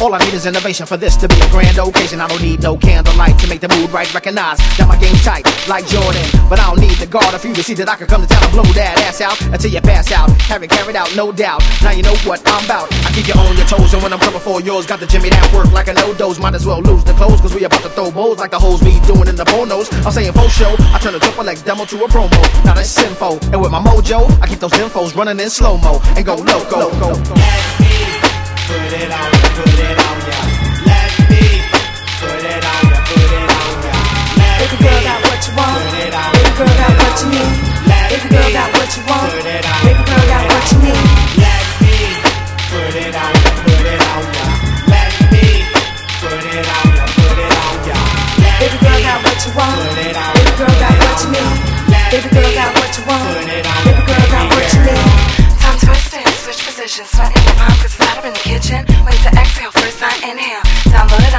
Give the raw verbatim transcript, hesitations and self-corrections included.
All I need is innovation for this to be a grand occasion. I don't need no candlelight to make the mood right. Recognize that my game's tight, like Jordan, but I don't need the guard of you to see that I can come to town and blow that ass out until you pass out. Have it carried out, no doubt. Now you know what I'm about. I keep you on your toes, and when I'm coming for yours, got the Jimmy that work like a no-dose. Might as well lose the clothes, cause we about to throw bowls like the hoes be doing in the pornos. I'm saying faux show, I turn a triple X demo to a promo. Now that's sinful, and with my mojo, I keep those infos running in slow-mo and go loco. Let me put it on, put it on, yeah.